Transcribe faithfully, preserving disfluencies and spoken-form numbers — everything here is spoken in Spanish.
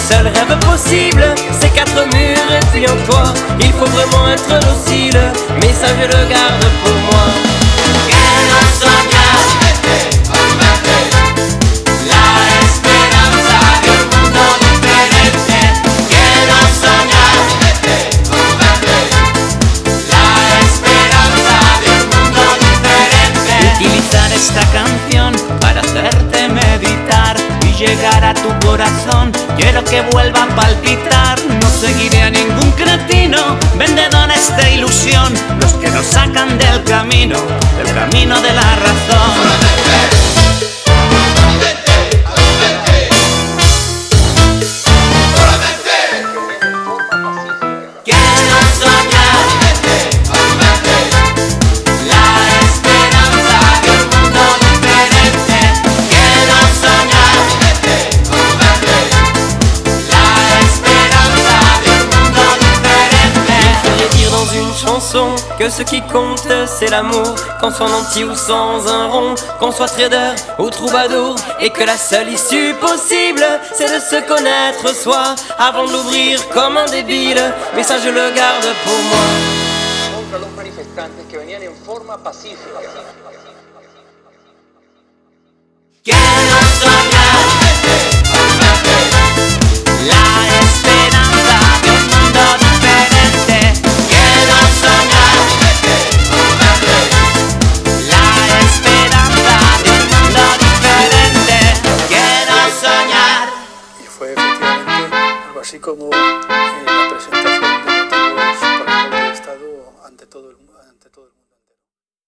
seul rêve possible, c'est quatre murs et puis en toi. Il faut vraiment être docile, mais ça je le garde pour moi. Quiero soñar la esperanza de un mundo diferente. Quiero soñar la esperanza de un mundo diferente. Utilizar esta canción para hacerte meditar y llegar a tu corazón. Quiero que vuelva a palpitar. No seguiré a ningún cretino, vendedores de ilusión, los que nos sacan del camino, del camino de la razón. Que ce qui compte c'est l'amour, qu'on soit nanti ou sans un rond, qu'on soit trader ou troubadour, et que la seule issue possible c'est de se connaître soi avant de l'ouvrir comme un débile, mais ça je le garde pour moi. Contra los manifestantes que venían en forma pacífica. Quiero soñar la esperanza de un mundo diferente. Quiero soñar la esperanza de un mundo diferente. Quiero soñar. Y fue efectivamente algo así como